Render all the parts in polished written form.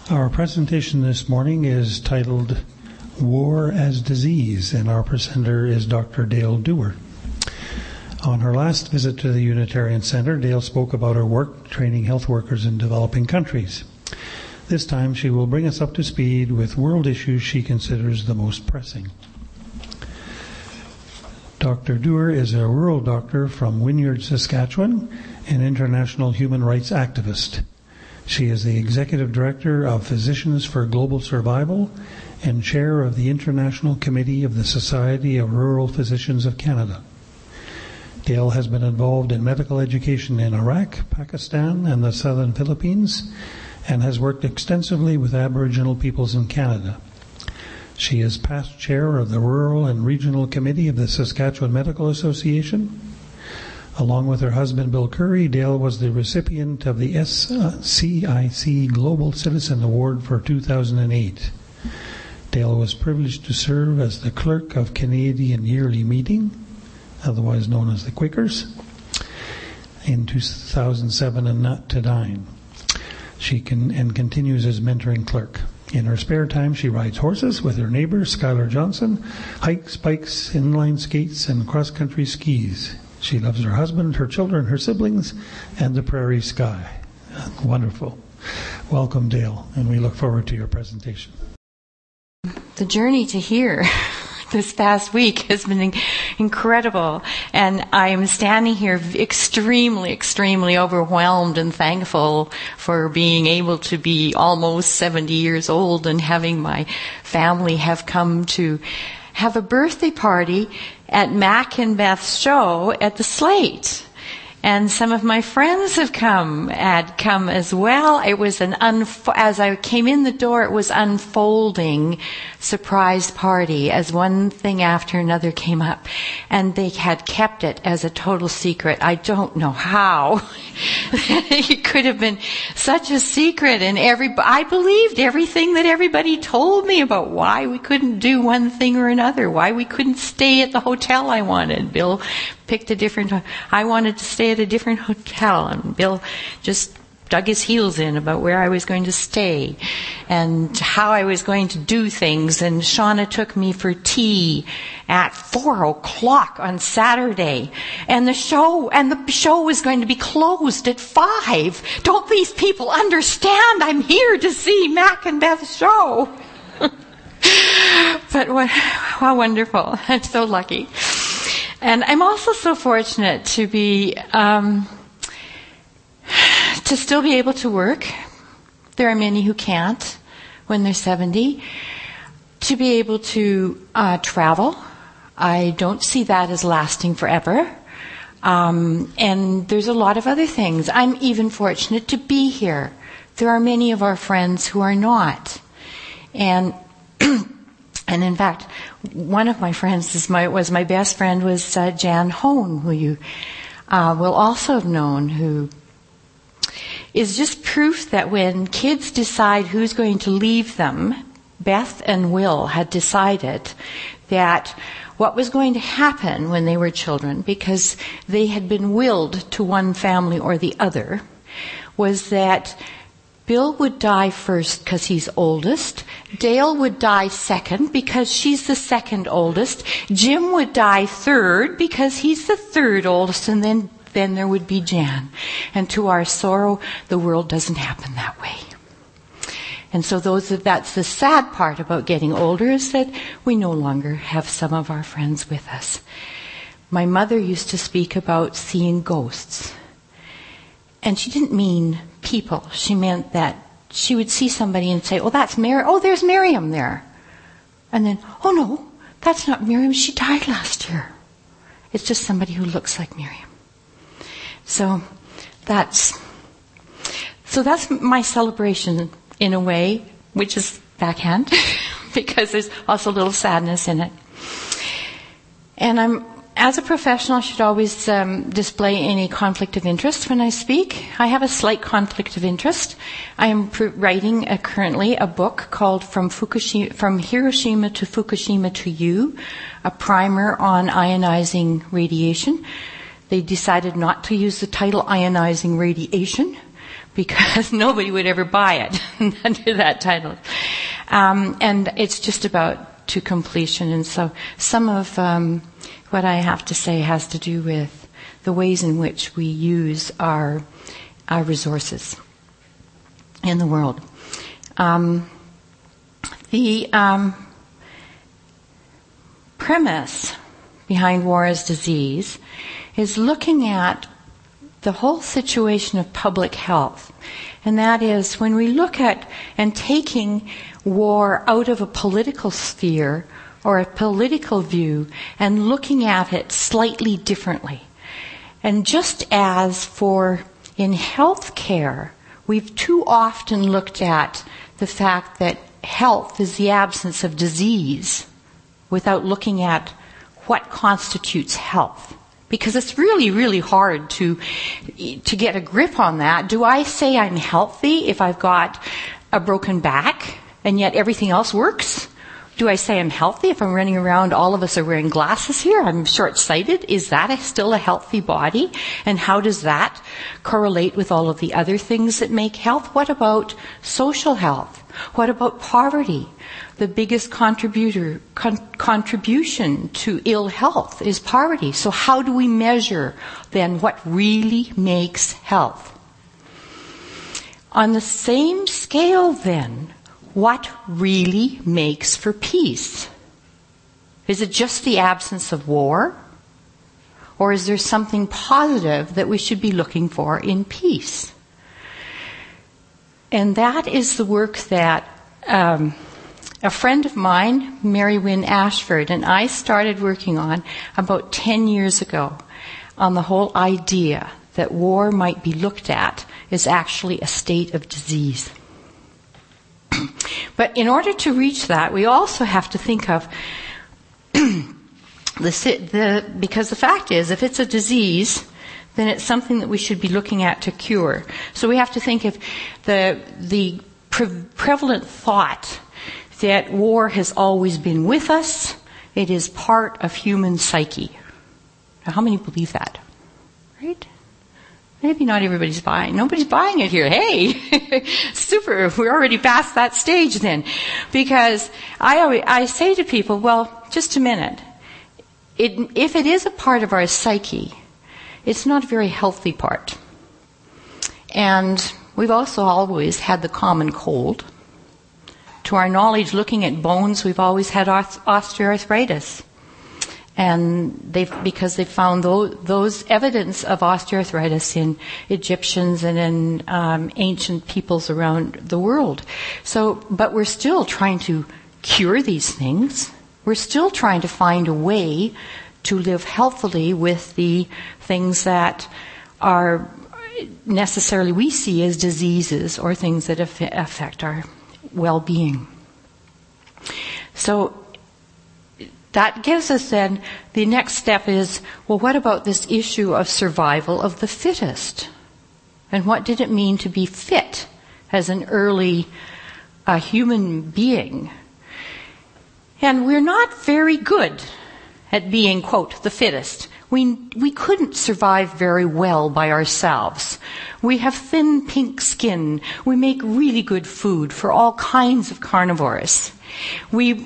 Our presentation this morning is titled War as Disease, and our presenter is Dr. Dale Dewar. On her last visit to the Unitarian Center, Dale spoke about her work training health workers in developing countries. This time she will bring us up to speed with world issues she considers the most pressing. Dr. Dewar is a rural doctor from Wynyard, Saskatchewan, an international human rights activist. She is the Executive Director of Physicians for Global Survival and Chair of the International Committee of the Society of Rural Physicians of Canada. Dale has been involved in medical education in Iraq, Pakistan, and the southern Philippines, and has worked extensively with Aboriginal peoples in Canada. She is past chair of the Rural and Regional Committee of the Saskatchewan Medical Association. Along with her husband, Bill Curry, Dale was the recipient of the SCIC Global Citizen Award for 2008. Dale was privileged to serve as the clerk of Canadian Yearly Meeting, otherwise known as the Quakers, in 2007 and not to 9. She continues as mentoring clerk. In her spare time, she rides horses with her neighbor, Skylar Johnson, hikes, bikes, inline skates, and cross-country skis. She loves her husband, her children, her siblings, and the prairie sky. Wonderful. Welcome, Dale, and we look forward to your presentation. The journey to here this past week has been incredible, and I am standing here extremely, extremely overwhelmed and thankful for being able to be almost 70 years old and having my family have come to have a birthday party at Mac and Beth's show at the Slate. And some of my friends have come as well. It was as I came in the door, it was unfolding surprise party as one thing after another came up. And they had kept it as a total secret. I don't know how. It could have been such a secret, and I believed everything that everybody told me about why we couldn't do one thing or another, why we couldn't stay at the hotel I wanted. Bill picked I wanted to stay at a different hotel, and Bill just dug his heels in about where I was going to stay and how I was going to do things. And Shauna took me for tea at 4:00 on Saturday, and the show was going to be closed at 5. Don't these people understand I'm here to see Mac and Beth's show? But how wonderful. I'm so lucky. And I'm also so fortunate to be to still be able to work. There are many who can't when they're 70. To be able to travel. I don't see that as lasting forever. And there's a lot of other things. I'm even fortunate to be here. There are many of our friends who are not. And in fact, one of my friends was my best friend was Jan Hone, who you will also have known, who is just proof that when kids decide who's going to leave them, Beth and Will had decided that what was going to happen when they were children, because they had been willed to one family or the other, was that Bill would die first because he's oldest. Dale would die second because she's the second oldest. Jim would die third because he's the third oldest, and then there would be Jan. And to our sorrow, the world doesn't happen that way. And so that's the sad part about getting older, is that we no longer have some of our friends with us. My mother used to speak about seeing ghosts. And she didn't mean people. She meant that she would see somebody and say, "Oh, that's Mary. Oh, there's Miriam there." And then, "Oh no, that's not Miriam. She died last year. It's just somebody who looks like Miriam." So that's my celebration in a way, which is backhand, because there's also a little sadness in it. And as a professional, I should always display any conflict of interest when I speak. I have a slight conflict of interest. I am writing currently a book called From Hiroshima to Fukushima to You, a primer on ionizing radiation. They decided not to use the title ionizing radiation because nobody would ever buy it under that title. And it's just about to completion. And so some of what I have to say has to do with the ways in which we use our resources in the world. The premise behind War as Disease is looking at the whole situation of public health. And that is when we look at and taking war out of a political sphere or a political view and looking at it slightly differently. And just as for in health care, we've too often looked at the fact that health is the absence of disease without looking at what constitutes health. Because it's really, really hard to get a grip on that. Do I say I'm healthy if I've got a broken back and yet everything else works? Do I say I'm healthy if I'm running around, all of us are wearing glasses here, I'm short-sighted? Is that still a healthy body? And how does that correlate with all of the other things that make health? What about social health? What about poverty? The biggest contribution to ill health is poverty. So how do we measure then what really makes health? On the same scale then, what really makes for peace? Is it just the absence of war? Or is there something positive that we should be looking for in peace? And that is the work that a friend of mine, Mary Wynne Ashford, and I started working on about 10 years ago on the whole idea that war might be looked at as actually a state of disease. But in order to reach that, we also have to think of because the fact is, if it's a disease, then it's something that we should be looking at to cure. So we have to think of the prevalent thought that war has always been with us. It is part of human psyche. Now, how many believe that? Right? Maybe not everybody's buying. Nobody's buying it here. Hey, super. We're already past that stage then. Because I say to people, well, just a minute. If it is a part of our psyche, it's not a very healthy part. And we've also always had the common cold. To our knowledge, looking at bones, we've always had osteoarthritis. And because they found those evidence of osteoarthritis in Egyptians and in ancient peoples around the world. But we're still trying to cure these things. We're still trying to find a way to live healthily with the things that are necessarily we see as diseases or things that affect our well-being. So that gives us then, the next step is, well, what about this issue of survival of the fittest? And what did it mean to be fit as an early human being? And we're not very good at being, quote, the fittest. We couldn't survive very well by ourselves. We have thin pink skin. We make really good food for all kinds of carnivores. We're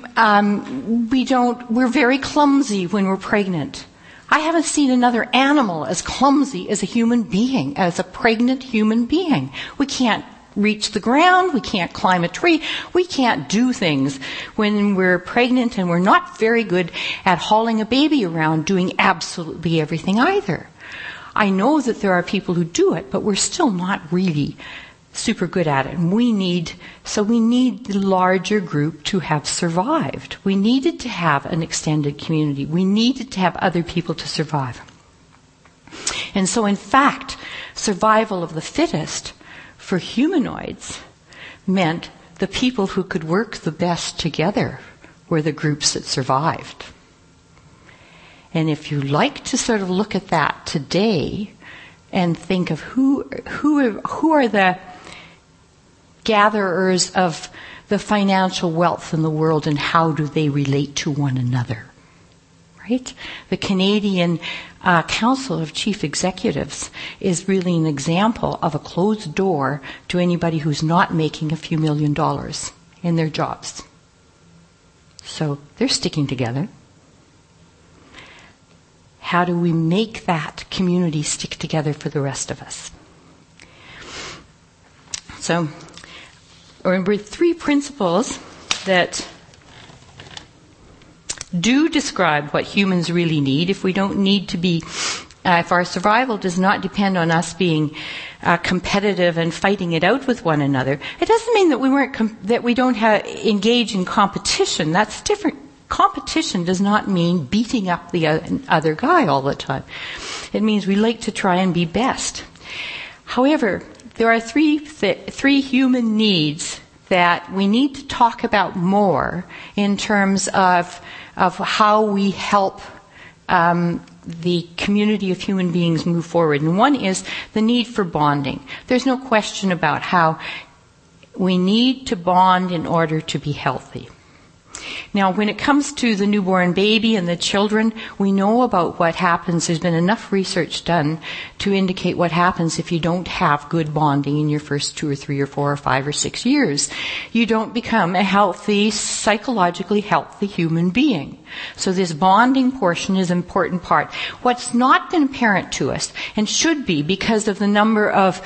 very clumsy when we're pregnant. I haven't seen another animal as clumsy as a human being, as a pregnant human being. We can't reach the ground. We can't climb a tree. We can't do things when we're pregnant, and we're not very good at hauling a baby around doing absolutely everything either. I know that there are people who do it, but we're still not really super good at it. And we need the larger group to have survived. We needed to have an extended community. We needed to have other people to survive. And so in fact, survival of the fittest for humanoids meant the people who could work the best together were the groups that survived. And if you like to sort of look at that today and think of who are the gatherers of the financial wealth in the world and how do they relate to one another, right? The Canadian Council of Chief Executives is really an example of a closed door to anybody who's not making a few $1 million in their jobs. So they're sticking together. How do we make that community stick together for the rest of us? So, remember 3 principles that do describe what humans really need. If we don't need to be, if our survival does not depend on us being competitive and fighting it out with one another, it doesn't mean that we don't engage in competition. That's different. Competition does not mean beating up the other guy all the time. It means we like to try and be best. However, there are three human needs that we need to talk about more in terms of how we help the community of human beings move forward. And one is the need for bonding. There's no question about how we need to bond in order to be healthy. Now, when it comes to the newborn baby and the children, we know about what happens. There's been enough research done to indicate what happens if you don't have good bonding in your first 2 or 3 or 4 or 5 or 6 years. You don't become a healthy, psychologically healthy human being. So this bonding portion is an important part. What's not been apparent to us, and should be because of the number of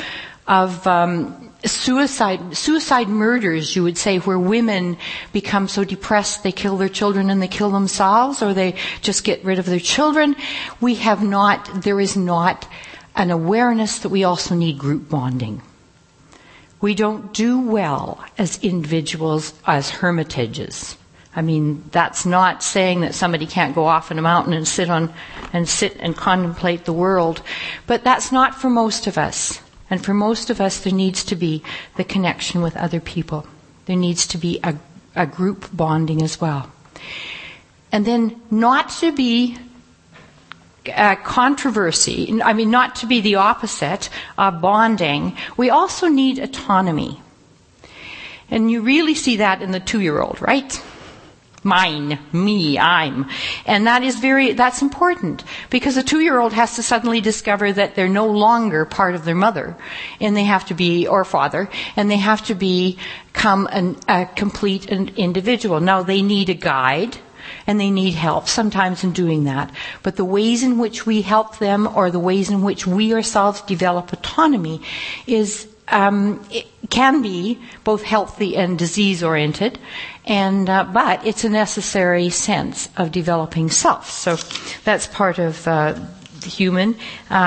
suicide murders, you would say, where women become so depressed they kill their children and they kill themselves, or they just get rid of their children. There is not an awareness that we also need group bonding. We don't do well as individuals, as hermitages. I mean, that's not saying that somebody can't go off in a mountain and sit and contemplate the world, but that's not for most of us. And for most of us, there needs to be the connection with other people. There needs to be a group bonding as well. And then not to be controversy, not to be the opposite of bonding, we also need autonomy. And you really see that in the 2-year-old, right? Mine, me, I'm. And that's important, because a 2-year-old has to suddenly discover that they're no longer part of their mother, and they have to be, or father, and they have to become a complete individual. Now, they need a guide, and they need help sometimes in doing that. But the ways in which we help them, or the ways in which we ourselves develop autonomy, it can be both healthy and disease-oriented, but it's a necessary sense of developing self. So that's part of the human.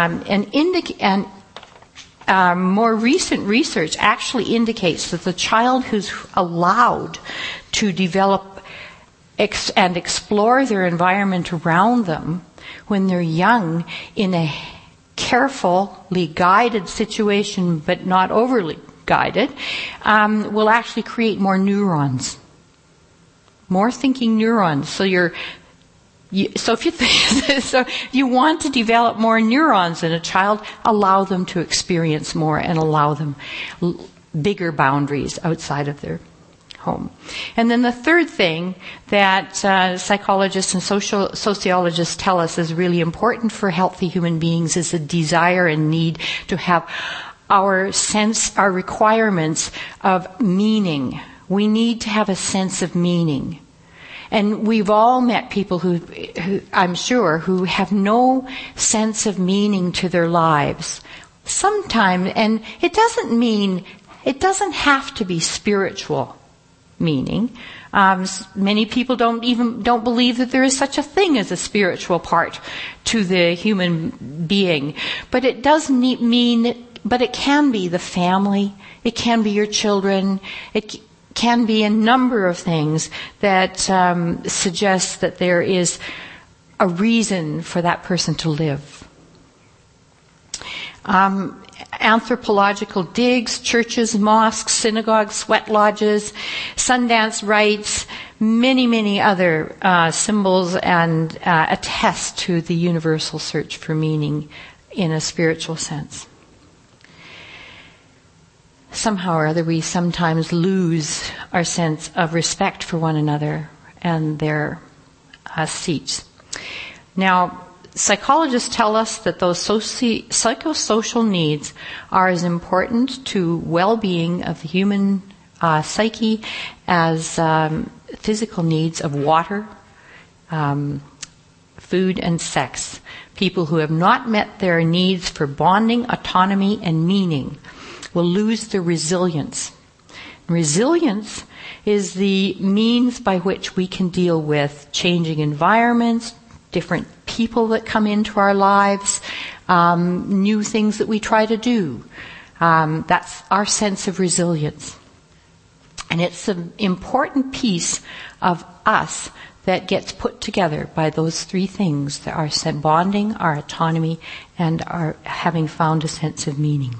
More recent research actually indicates that the child who's allowed to develop and explore their environment around them when they're young in a carefully guided situation, but not overly guided, will actually create more neurons, more thinking neurons. So if you want to develop more neurons in a child, allow them to experience more and allow them bigger boundaries outside of their home. And then the third thing that psychologists and sociologists tell us is really important for healthy human beings is the desire and need to have our requirements of meaning. We need to have a sense of meaning. And we've all met people who I'm sure, who have no sense of meaning to their lives. Sometimes, and it doesn't have to be spiritual meaning. Many people don't believe that there is such a thing as a spiritual part to the human being. But it doesn't mean, but it can be the family, it can be your children, it can be a number of things that suggest that there is a reason for that person to live. Anthropological digs, churches, mosques, synagogues, sweat lodges, Sundance rites, many other symbols and attest to the universal search for meaning in a spiritual sense. Somehow or other, we sometimes lose our sense of respect for one another and their seats. Now, psychologists tell us that those psychosocial needs are as important to well-being of the human psyche as physical needs of water, food, and sex. People who have not met their needs for bonding, autonomy, and meaning will lose their resilience. Resilience is the means by which we can deal with changing environments, different people that come into our lives, new things that we try to do. That's our sense of resilience. And it's an important piece of us that gets put together by those three things, our bonding, our autonomy, and our having found a sense of meaning.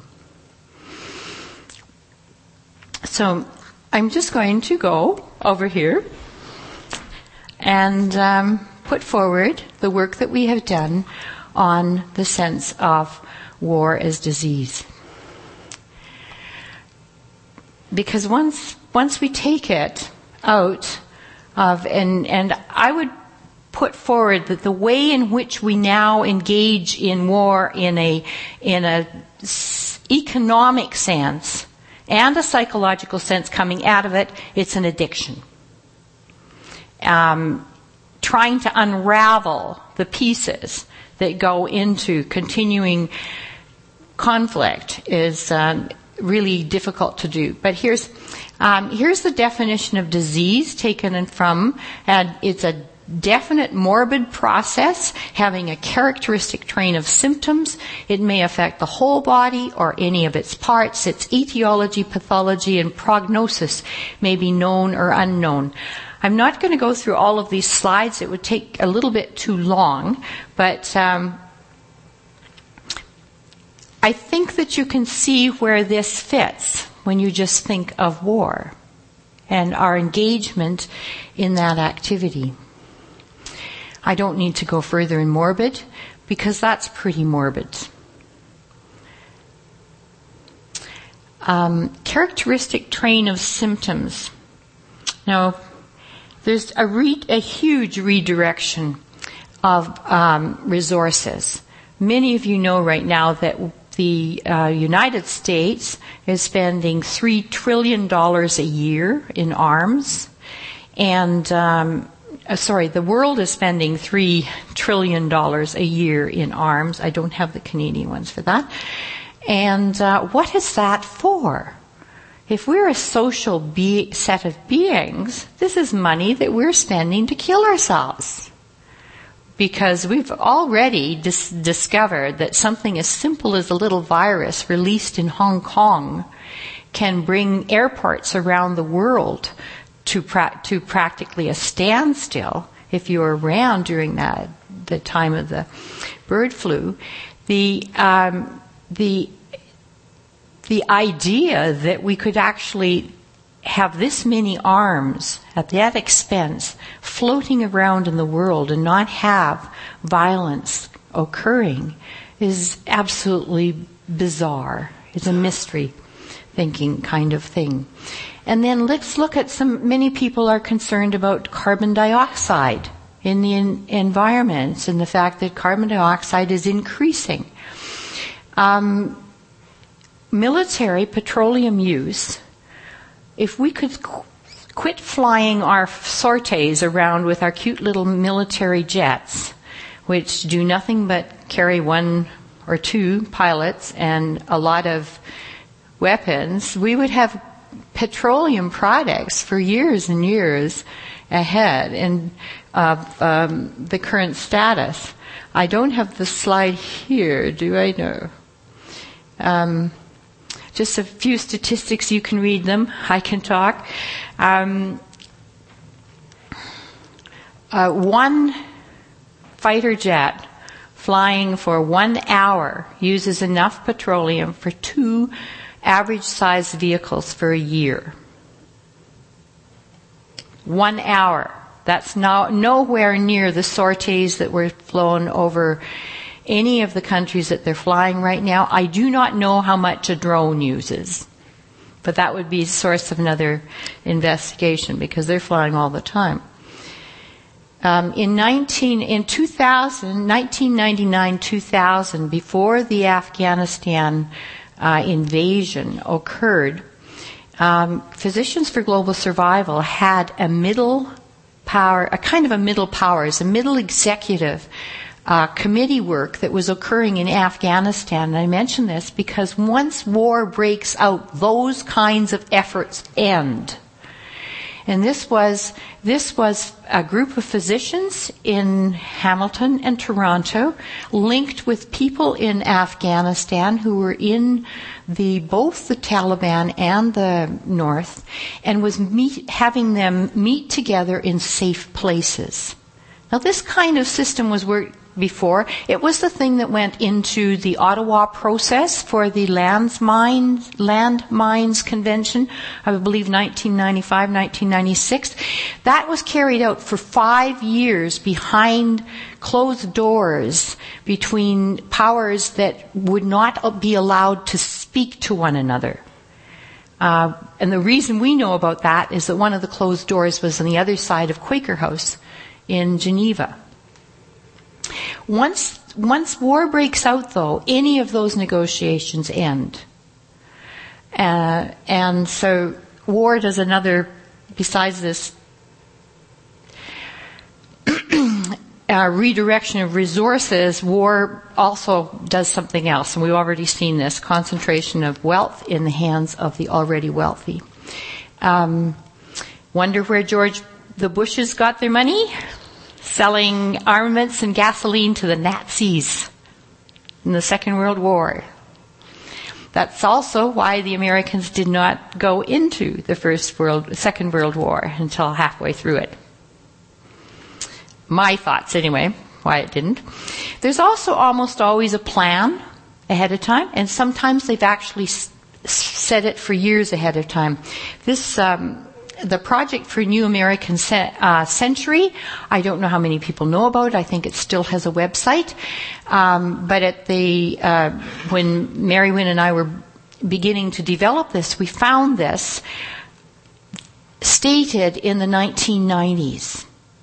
So I'm just going to go over here and put forward the work that we have done on the sense of war as disease. Because once we take it out of, and I would put forward that the way in which we now engage in war in a economic sense and a psychological sense coming out of it, it's an addiction. Trying to unravel the pieces that go into continuing conflict is really difficult to do. But here's the definition of disease taken from, and it's a definite morbid process having a characteristic train of symptoms. It may affect the whole body or any of its parts. Its etiology, pathology, and prognosis may be known or unknown. I'm not going to go through all of these slides. It would take a little bit too long, but I think that you can see where this fits when you just think of war and our engagement in that activity. I don't need to go further in morbid because that's pretty morbid. Characteristic train of symptoms. Now, there's a huge redirection of resources. Many of you know right now that the United States is spending $3 trillion a year in arms, and the world is spending $3 trillion a year in arms. I don't have the Canadian ones for that. And what is that for? If we're a social set of beings, this is money that we're spending to kill ourselves. Because we've already discovered that something as simple as a little virus released in Hong Kong can bring airports around the world to practically a standstill. If you're around during the time of the bird flu, the idea that we could actually have this many arms at that expense floating around in the world and not have violence occurring is absolutely bizarre. It's a mystery thinking kind of thing. And then let's look at many people are concerned about carbon dioxide in the environment and the fact that carbon dioxide is increasing. Military petroleum use, if we could quit flying our sorties around with our cute little military jets, which do nothing but carry one or two pilots and a lot of weapons, we would have petroleum products for years and years ahead of the current status. I don't have the slide here, do I? No. Just a few statistics, you can read them. I can talk. One fighter jet flying for 1 hour uses enough petroleum for 2 average-sized vehicles for a year. 1 hour. That's nowhere near the sorties that were flown over any of the countries that they're flying right now. I do not know how much a drone uses, but that would be a source of another investigation because they're flying all the time. In 1999-2000, before the Afghanistan invasion occurred, Physicians for Global Survival had a middle executive committee work that was occurring in Afghanistan. And I mention this because once war breaks out, those kinds of efforts end. And this was a group of physicians in Hamilton and Toronto linked with people in Afghanistan who were in both the Taliban and the North, and was having them meet together in safe places. Now this kind of system was worked before. It was the thing that went into the Ottawa process for the Landmines Convention, I believe 1995, 1996. That was carried out for 5 years behind closed doors between powers that would not be allowed to speak to one another. And the reason we know about that is that one of the closed doors was on the other side of Quaker House in Geneva. Once war breaks out, though, any of those negotiations end. And so war does another, besides this redirection of resources, war also does something else. And we've already seen this, concentration of wealth in the hands of the already wealthy. Wonder where the Bushes got their money? Selling armaments and gasoline to the Nazis in the Second World War. That's also why the Americans did not go into the Second World War until halfway through it. My thoughts, anyway, why it didn't. There's also almost always a plan ahead of time, and sometimes they've actually set it for years ahead of time. The Project for New American Century, I don't know how many people know about it. I think it still has a website. But when Mary Wynne and I were beginning to develop this, we found this stated in the 1990s,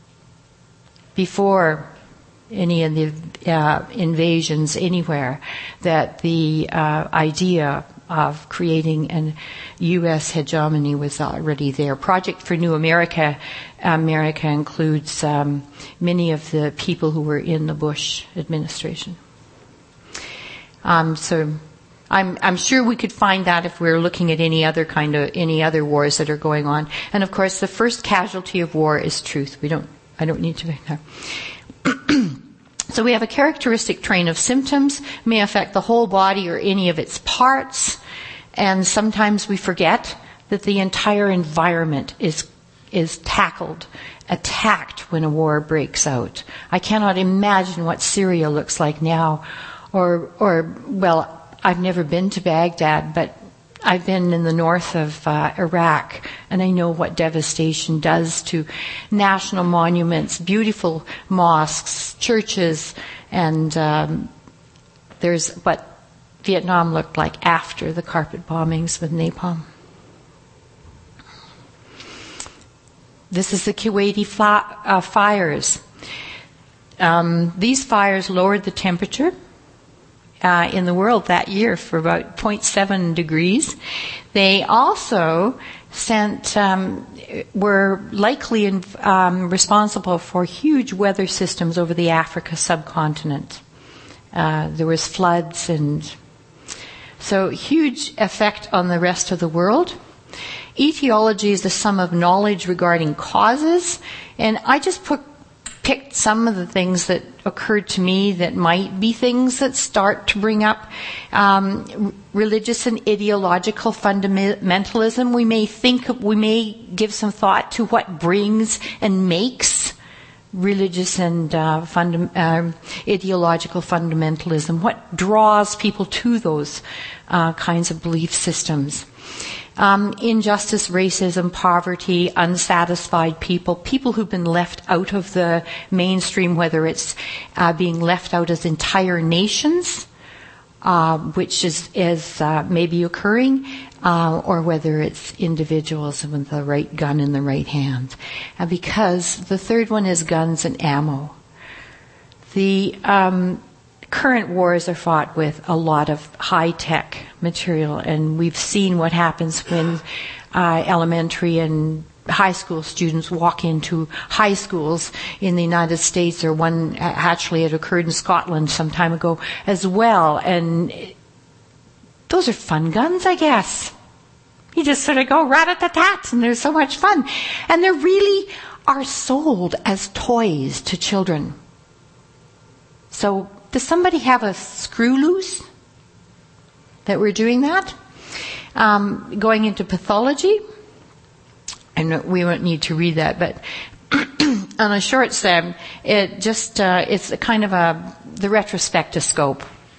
before any of the invasions anywhere, that the idea of creating an U.S. hegemony was already there. Project for New America includes many of the people who were in the Bush administration. So I'm sure we could find that if we're looking at any other wars that are going on. And of course, the first casualty of war is truth. I don't need to make that. So we have a characteristic train of symptoms, may affect the whole body or any of its parts, and sometimes we forget that the entire environment is attacked when a war breaks out. I cannot imagine what Syria looks like now, well, I've never been to Baghdad, but I've been in the north of Iraq, and I know what devastation does to national monuments, beautiful mosques, churches, and there's what Vietnam looked like after the carpet bombings with napalm. This is the Kuwaiti fires. These fires lowered the temperature in the world that year for about 0.7 degrees. They also were likely responsible for huge weather systems over the Africa subcontinent. There was floods, and so huge effect on the rest of the world. Etiology is the sum of knowledge regarding causes, and I just picked some of the things that occurred to me that might be things that start to bring up religious and ideological fundamentalism. We may give some thought to what brings and makes religious and ideological fundamentalism, what draws people to those kinds of belief systems. Injustice, racism, poverty, unsatisfied people who've been left out of the mainstream, whether it's being left out as entire nations, which is maybe occurring, or whether it's individuals with the right gun in the right hand. Because the third one is guns and ammo. The current wars are fought with a lot of high-tech material, and we've seen what happens when elementary and high school students walk into high schools in the United States, or one actually it occurred in Scotland some time ago as well. And those are fun guns, I guess. You just sort of go rat-a-tat-tat, and they're so much fun. And they really are sold as toys to children. So does somebody have a screw loose that we're doing that? Going into pathology. And we won't need to read that, but on a short stem, it just it's a kind of the retrospectoscope.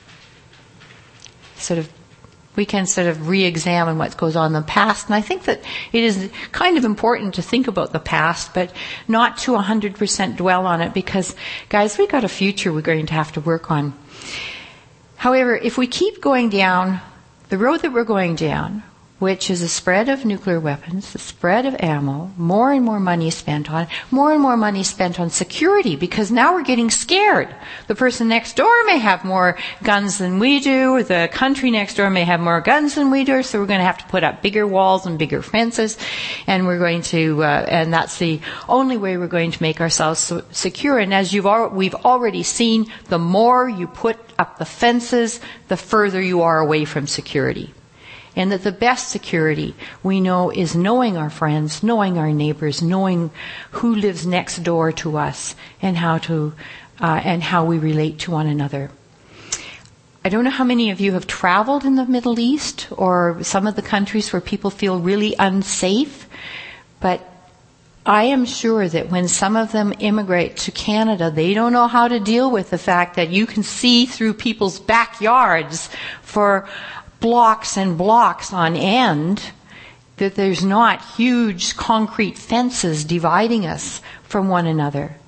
We can sort of re-examine what goes on in the past, and I think that it is kind of important to think about the past, but not to 100% dwell on it, because, guys, we've got a future we're going to have to work on. However, if we keep going down the road that we're going down, which is the spread of nuclear weapons, the spread of ammo, more and more money spent on it, more and more money spent on security, because now we're getting scared. The person next door may have more guns than we do, or the country next door may have more guns than we do, so we're going to have to put up bigger walls and bigger fences, and we're going to, and that's the only way we're going to make ourselves secure. And as we've already seen, the more you put up the fences, the further you are away from security. And that the best security we know is knowing our friends, knowing our neighbors, knowing who lives next door to us, and how we relate to one another. I don't know how many of you have traveled in the Middle East or some of the countries where people feel really unsafe, but I am sure that when some of them immigrate to Canada, they don't know how to deal with the fact that you can see through people's backyards for blocks and blocks on end, that there's not huge concrete fences dividing us from one another.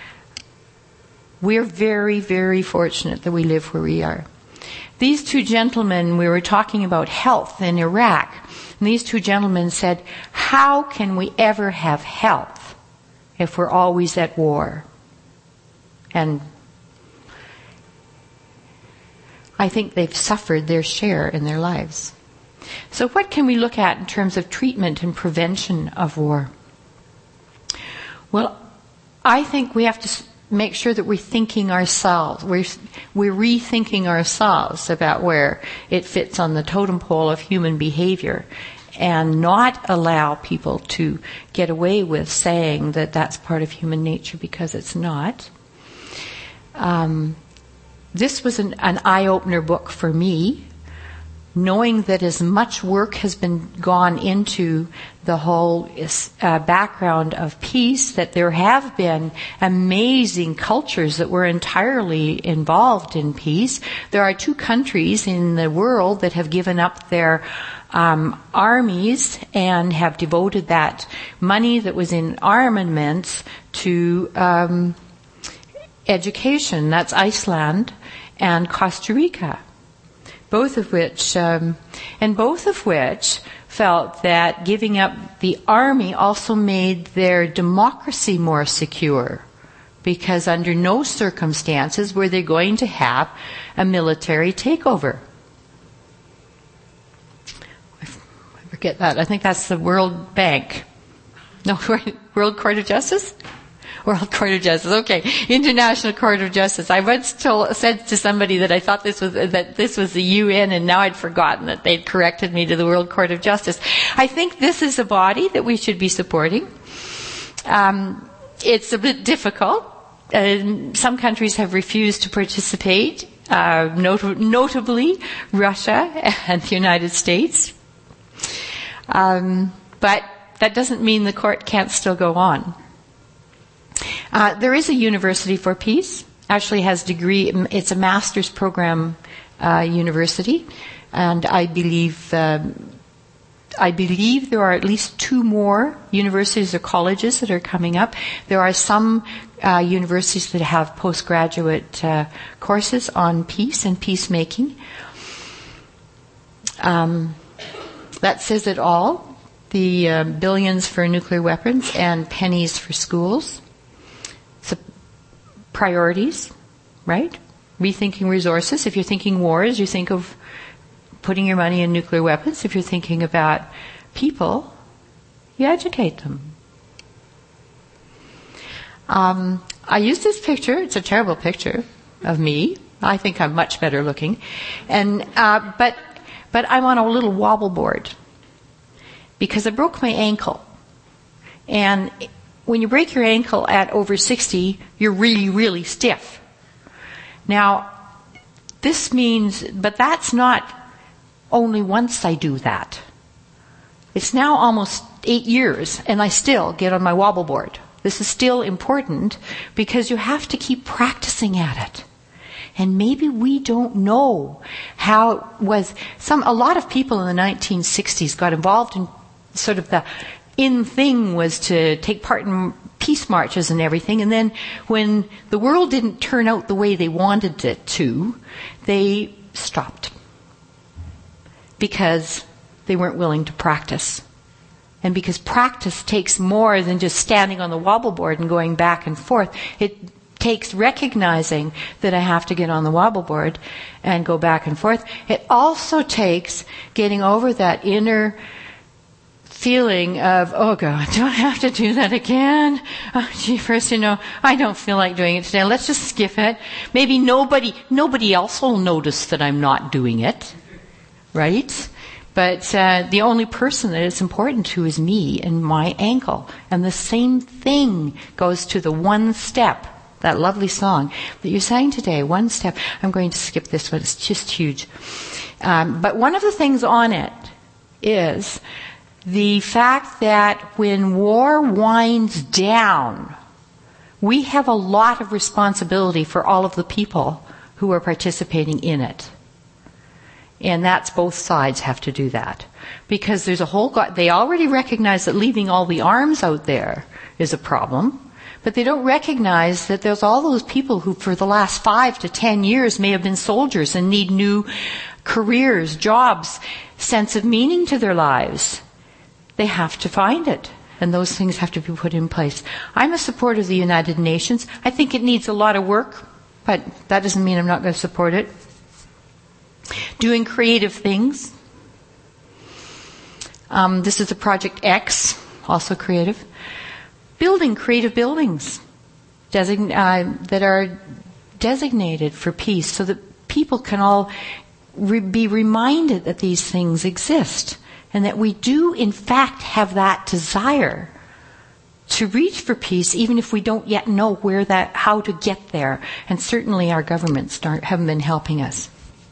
We're very, very fortunate that we live where we are. These two gentlemen, we were talking about health in Iraq, and these two gentlemen said, how can we ever have health if we're always at war? And I think they've suffered their share in their lives. So what can we look at in terms of treatment and prevention of war? Well, I think we have to make sure that we're rethinking ourselves about where it fits on the totem pole of human behavior, and not allow people to get away with saying that that's part of human nature, because it's not. This was an eye-opener book for me, knowing that as much work has been gone into the whole background of peace, that there have been amazing cultures that were entirely involved in peace. There are 2 countries in the world that have given up their armies and have devoted that money that was in armaments to education. That's Iceland and Costa Rica, both of which felt that giving up the army also made their democracy more secure, because under no circumstances were they going to have a military takeover. I forget that. I think that's the World Bank. No, World Court of Justice? World Court of Justice. Okay, International Court of Justice. I once said to somebody that I thought this was the UN, and now I'd forgotten that they'd corrected me to the World Court of Justice. I think this is a body that we should be supporting. It's a bit difficult. Some countries have refused to participate, notably Russia and the United States. But that doesn't mean the court can't still go on. There is a University for Peace. Actually has degree. It's a master's program university, and I believe there are at least 2 more universities or colleges that are coming up. There are some universities that have postgraduate courses on peace and peacemaking. That says it all. The billions for nuclear weapons and pennies for schools. So priorities, right? Rethinking resources. If you're thinking wars, you think of putting your money in nuclear weapons. If you're thinking about people, you educate them. I used this picture. It's a terrible picture of me. I think I'm much better looking. And but I'm on a little wobble board because I broke my ankle. And when you break your ankle at over 60, you're really, really stiff. Now, this means, but that's not only once I do that. It's now almost 8 years, and I still get on my wobble board. This is still important because you have to keep practicing at it. And maybe we don't know how it was. A lot of people in the 1960s got involved in sort of the in thing was to take part in peace marches and everything. And then when the world didn't turn out the way they wanted it to, they stopped because they weren't willing to practice. And because practice takes more than just standing on the wobble board and going back and forth, it takes recognizing that I have to get on the wobble board and go back and forth. It also takes getting over that inner feeling of, oh God, do I have to do that again? Oh, gee, first, I don't feel like doing it today. Let's just skip it. Maybe nobody else will notice that I'm not doing it, right? But the only person that it's important to is me and my ankle. And the same thing goes to the one step, that lovely song that you sang today, one step. I'm going to skip this one. It's just huge. But one of the things on it is the fact that when war winds down, we have a lot of responsibility for all of the people who are participating in it. And that's both sides have to do that. Because there's they already recognize that leaving all the arms out there is a problem. But they don't recognize that there's all those people who for the last 5 to 10 years may have been soldiers and need new careers, jobs, sense of meaning to their lives. They have to find it. And those things have to be put in place. I'm a supporter of the United Nations. I think it needs a lot of work, but that doesn't mean I'm not going to support it. Doing creative things. This is a Project X, also creative. Building creative buildings that are designated for peace so that people can all be reminded that these things exist and that we do, in fact, have that desire to reach for peace, even if we don't yet know how to get there. And certainly our governments haven't been helping us.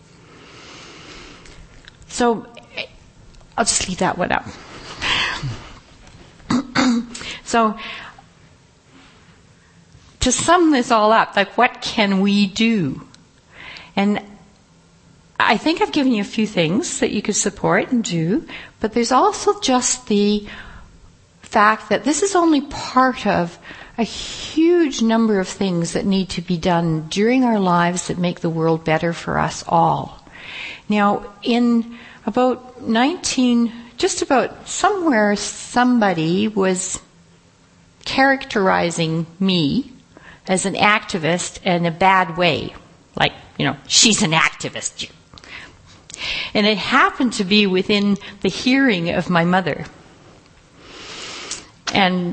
So I'll just leave that one up. So to sum this all up, what can we do? And I think I've given you a few things that you could support and do, but there's also just the fact that this is only part of a huge number of things that need to be done during our lives that make the world better for us all. Now, in about somewhere somebody was characterizing me as an activist in a bad way. Like, she's an activist. And it happened to be within the hearing of my mother. And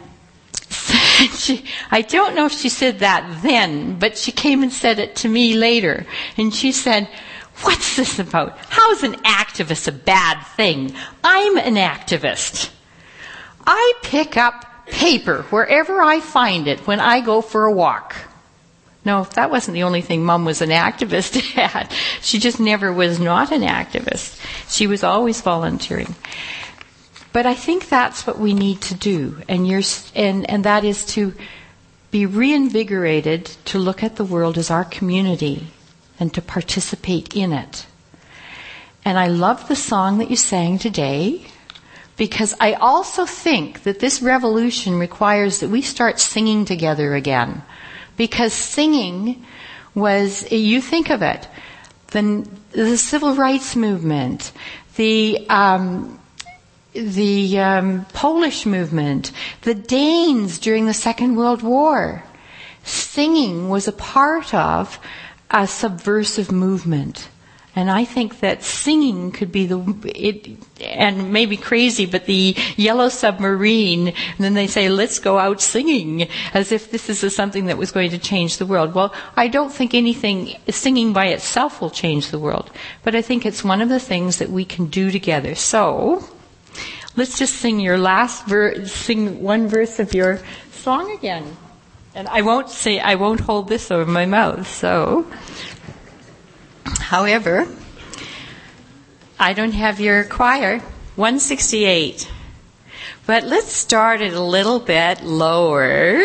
I don't know if she said that then, but she came and said it to me later. And she said, "What's this about? How's an activist a bad thing? I'm an activist. I pick up paper wherever I find it when I go for a walk." No, that wasn't the only thing Mom was an activist at. She just never was not an activist. She was always volunteering. But I think that's what we need to do, and that is to be reinvigorated to look at the world as our community and to participate in it. And I love the song that you sang today, because I also think that this revolution requires that we start singing together again. Because singing was, you think of it, the civil rights movement, the Polish movement, the Danes during the Second World War. Singing was a part of a subversive movement. And I think that singing could be and maybe crazy, but the Yellow Submarine, and then they say, let's go out singing, as if this is something that was going to change the world. Well, I don't think singing by itself will change the world, but I think it's one of the things that we can do together. So, let's just sing your sing one verse of your song again. And I won't hold this over my mouth, so... However, I don't have your choir, 168. But let's start it a little bit lower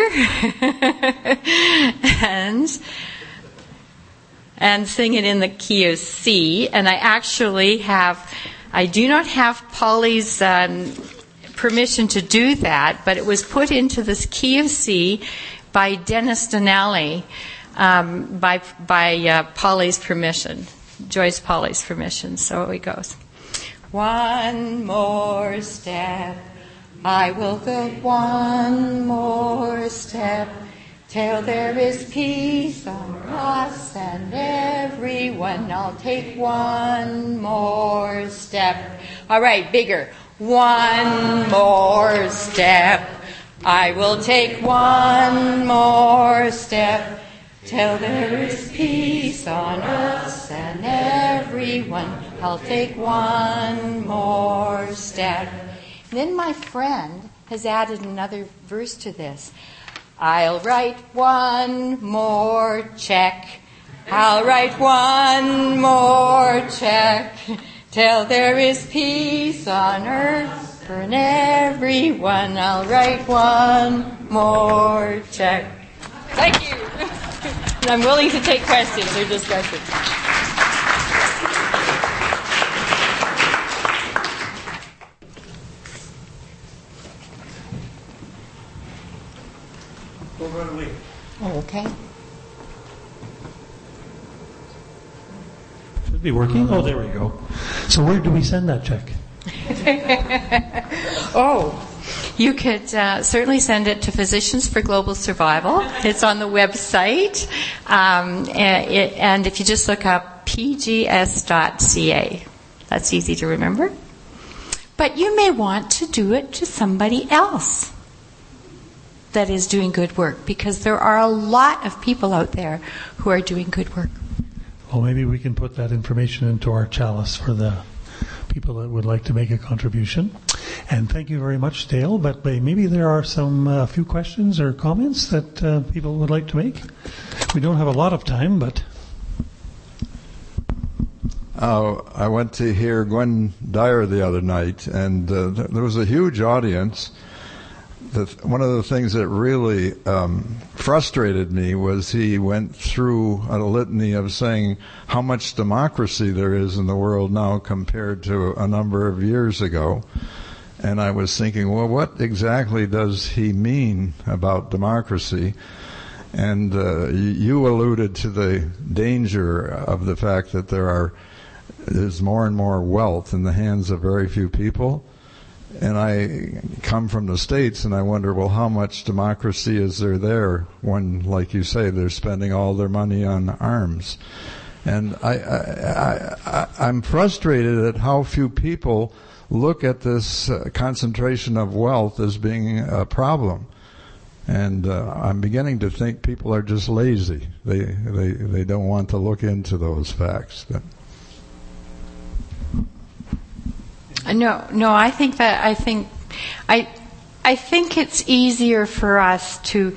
and sing it in the key of C. And I do not have Polly's permission to do that, but it was put into this key of C by Dennis Donnelly. By Polly's permission, Joyce Polly's permission. So it goes. One more step, I will go one more step, till there is peace on us and everyone. I'll take one more step. All right, bigger. One more step, I will take one more step, till there is peace on us and everyone. I'll take one more step. And then my friend has added another verse to this. I'll write one more check. I'll write one more check, till there is peace on earth for everyone. I'll write one more check. Thank you. And I'm willing to take questions or discussions. Go right away. Oh, okay. Should be working. Oh, there we go. So where do we send that check? You could certainly send it to Physicians for Global Survival. It's on the website. And if you just look up pgs.ca, that's easy to remember. But you may want to do it to somebody else that is doing good work, because there are a lot of people out there who are doing good work. Well, maybe we can put that information into our chalice for the people that would like to make a contribution. And thank you very much, Dale. But maybe there are some few questions or comments that people would like to make. We don't have a lot of time, but... I went to hear Gwen Dyer the other night, and there was a huge audience. One of the things that really frustrated me was he went through a litany of saying how much democracy there is in the world now compared to a number of years ago. And I was thinking, well, what exactly does he mean about democracy? And you alluded to the danger of the fact that there's more and more wealth in the hands of very few people. And I come from the States, and I wonder, well, how much democracy is there when, like you say, they're spending all their money on arms? And I'm frustrated at how few people look at this concentration of wealth as being a problem. And I'm beginning to think people are just lazy. They don't want to look into those facts. No. I think it's easier for us to.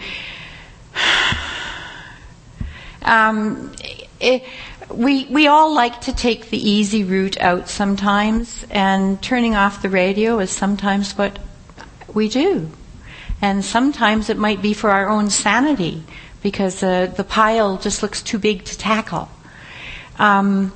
We all like to take the easy route out sometimes, and turning off the radio is sometimes what we do. And sometimes it might be for our own sanity, because the pile just looks too big to tackle. And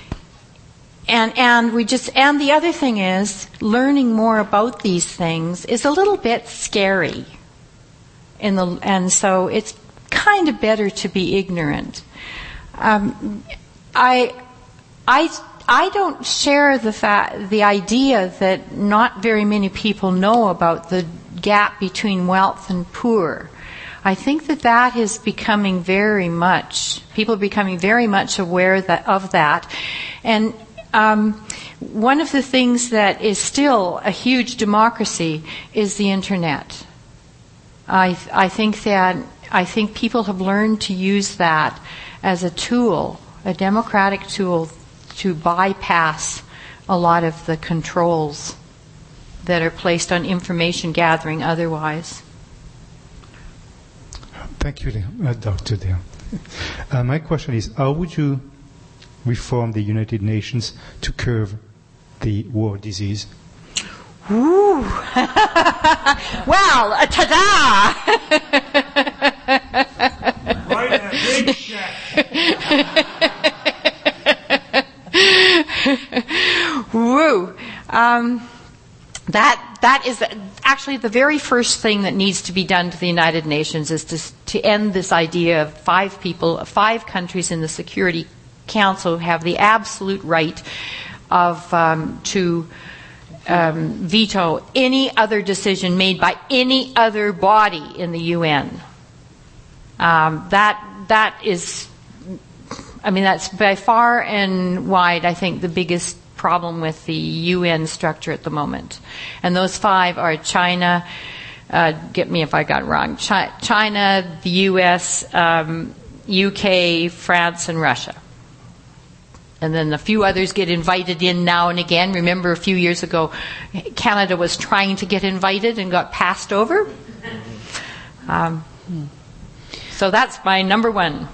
the other thing is, learning more about these things is a little bit scary. And so it's kind of better to be ignorant. I I don't share the idea that not very many people know about the gap between wealth and poor. I think that is becoming people are becoming very much aware of that. And one of the things that is still a huge democracy is the Internet. I think people have learned to use that as a tool, a democratic tool, to bypass a lot of the controls that are placed on information gathering otherwise. Thank you, Dr. Dale. My question is, how would you reform the United Nations to curb the war disease? Ooh. Well, ta-da! Write a big check. Woo. That is actually the very first thing that needs to be done to the United Nations, is to end this idea of 5 countries in the Security Council who have the absolute right of to veto any other decision made by any other body in the UN. That is, that's by far and wide, I think, the biggest problem with the UN structure at the moment. And those 5 are China, get me if I got it wrong, China, the US, UK, France, and Russia. And then a few others get invited in now and again. Remember a few years ago, Canada was trying to get invited and got passed over. So that's my number 1.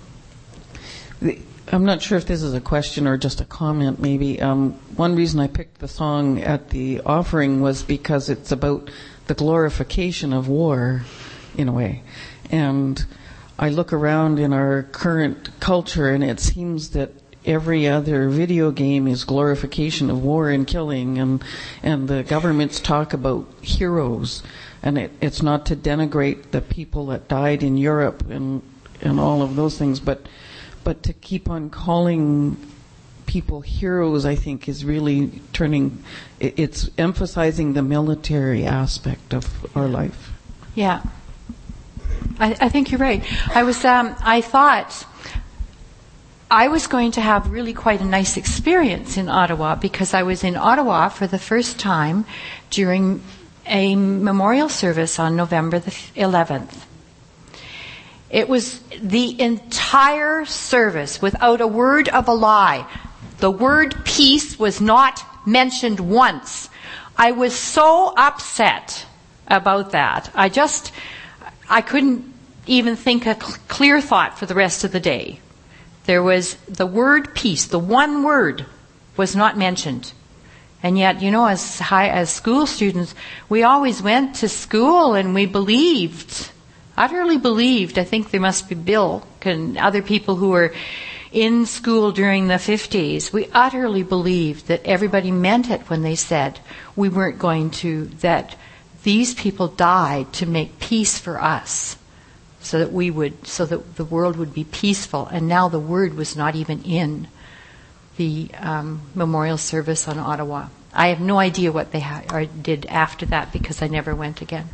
I'm not sure if this is a question or just a comment, maybe. One reason I picked the song at the offering was because it's about the glorification of war, in a way. And I look around in our current culture, and it seems that every other video game is glorification of war and killing, and the governments talk about heroes. And it's not to denigrate the people that died in Europe and all of those things, but to keep on calling people heroes, I think, is really it's emphasizing the military aspect of our life. Yeah. I think you're right. I thought I was going to have really quite a nice experience in Ottawa, because I was in Ottawa for the first time during a memorial service on November the 11th. It was the entire service, without a word of a lie. The word peace was not mentioned once. I was so upset about that. I couldn't even think a clear thought for the rest of the day. There was the word peace, the one word, was not mentioned. And yet, as school students, we always went to school and we believed, utterly believed. I think there must be Bill and other people who were in school during the 50s. We utterly believed that everybody meant it when they said we weren't going to, that these people died to make peace for us, so that the world would be peaceful. And now the word was not even in the memorial service on Ottawa. I have no idea what they did after that, because I never went again.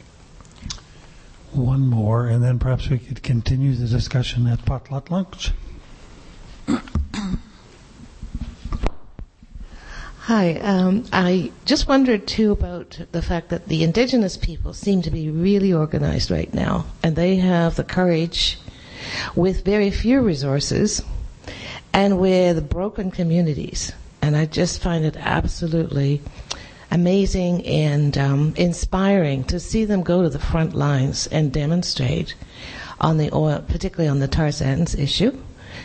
One more, and then perhaps we could continue the discussion at potluck lunch. Hi. I just wondered, too, about the fact that the Indigenous people seem to be really organized right now, and they have the courage, with very few resources, and with broken communities. And I just find it absolutely amazing and inspiring to see them go to the front lines and demonstrate on the oil, particularly on the tar sands issue.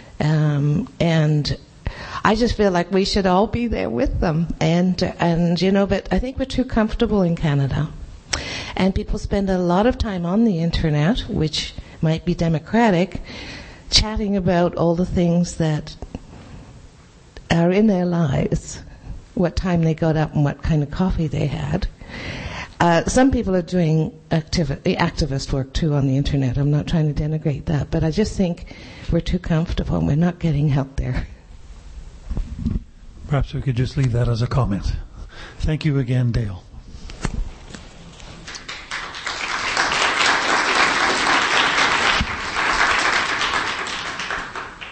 And I just feel like we should all be there with them. And but I think we're too comfortable in Canada. And people spend a lot of time on the internet, which might be democratic, chatting about all the things that are in their lives, what time they got up and what kind of coffee they had. Some people are doing activist work too on the internet. I'm not trying to denigrate that, but I just think we're too comfortable and we're not getting help there. Perhaps we could just leave that as a comment. Thank you again, Dale.